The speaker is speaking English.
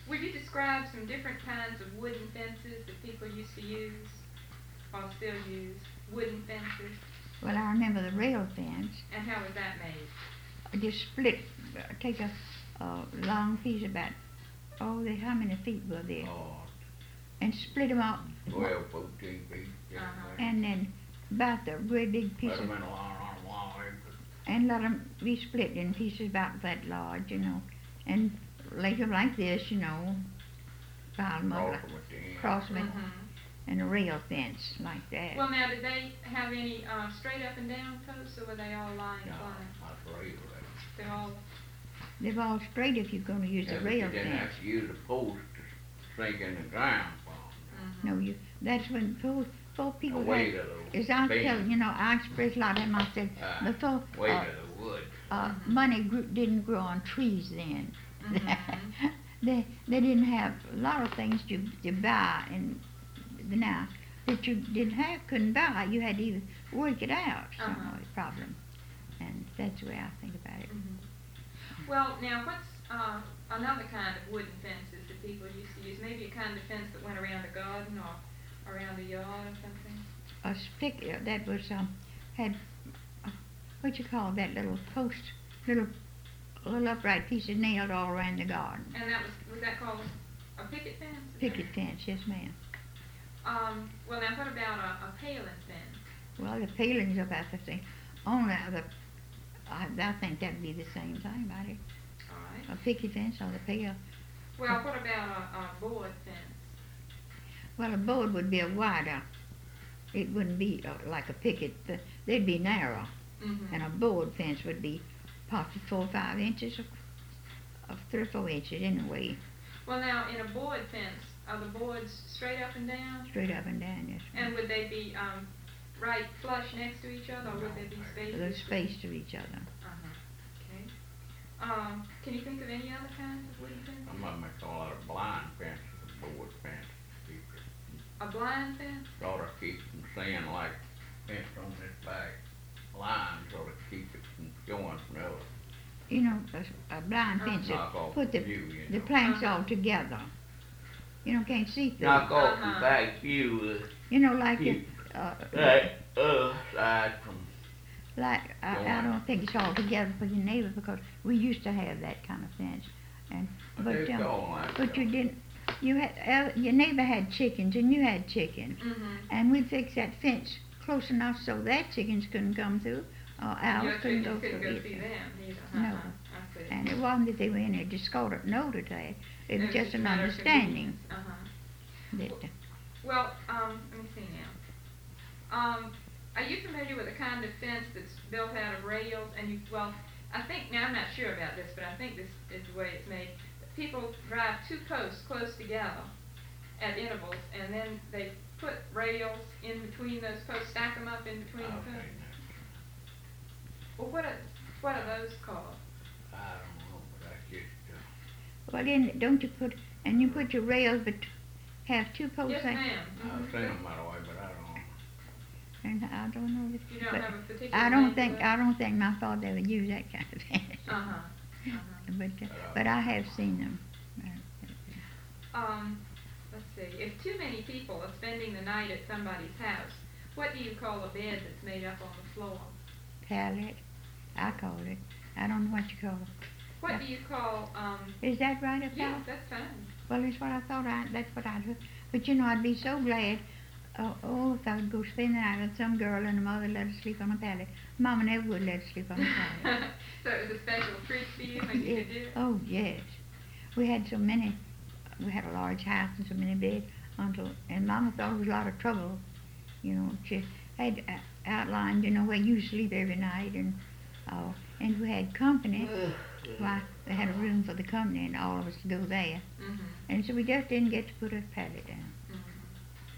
Would you describe some different kinds of wooden fences that people used to use, or still use, wooden fences? Well, I remember the rail fence. And how was that made? Just split, take a long piece about, how many feet were there? And split them up. 12, 14 feet. And then about the great big piece of, and let them be split in pieces about that large, and lay them like this, pile them up, cross them, and a rail fence like that. Well, now, did they have any straight up and down posts, or were they all lying flat? They're all straight if you're going to use a rail fence. You didn't have to use a post to sink in the ground. No, that's when before people weight had, of the as I tell I expressed a lot of them. I said before weight of the wood. Money didn't grow on trees then. they didn't have a lot of things to buy and now that you couldn't buy. You had to either work it out. The problem, and that's the way I think about it. Well, now what's another kind of wooden fences that people used to use? Maybe a kind of fence that went around a garden or around a yard or something? A stick that was had what you call that little post, little upright piece of nailed all around the garden. And that was that called a picket fence? Picket fence, yes, ma'am. Well, now what about a paling fence? Well, the paling's about the same. Only I think that'd be the same thing about it. All right. A picket fence or the pale. Well, what about a board fence? Well, a board would be a wider. It wouldn't be like a picket. They'd be narrow. And a board fence would be possibly 4 or 5 inches, of 3 or 4 inches anyway. Well, now, in a board fence, are the boards straight up and down? Straight up and down, yes. And would they be right flush next to each other, or would they be spaced? They're spaced to each other. Okay. Can you think of any other kinds of wooden fences? Some of them they call it a blind fence, a board fence. A blind fence? Sort of keep from seeing like fence on this back line, sort of keep it from going from the other. A blind fence put the planks all together. Can't see through. Knock off the back view. Like side from. Like I don't think it's all together for your neighbor because we used to have that kind of fence, but you didn't. Your neighbor had chickens and you had chickens, and we fixed that fence close enough so that chickens couldn't come through, or owls couldn't go through them either. No, and it wasn't that they were in a discordant note to that. It was just an understanding. Well, let me see now. Are you familiar with a kind of fence that's built out of rails? And I think, now I'm not sure about this, but I think this is the way it's made. People drive 2 posts close together at intervals, and then they put rails in between those posts, stack them up in between the posts. Well, what are those called? I don't know, but I just. Well, then don't you put your rails, but have 2 posts? Yes, ma'am. I've seen them that way, but I don't know. And I don't know. You don't have a particular. I don't think my father would use that kind of fence. But I have seen them. Let's see. If too many people are spending the night at somebody's house, what do you call a bed that's made up on the floor? Pallet, I call it. I don't know what you call it. What do you call? Is that right, a pallet? Yes, that's fine. Well, that's what I thought. That's what I'd do. But I'd be so glad. If I would go spend the night with some girl and the mother let her sleep on a pallet. Mama never would let her sleep on a pallet. So it was a special treat for you when you could do it? Oh, yes. We had a large house and so many beds. And Mama thought it was a lot of trouble. She had outlined, where you sleep every night. And we had company. Why, they had a room for the company and all of us to go there. And so we just didn't get to put a pallet down.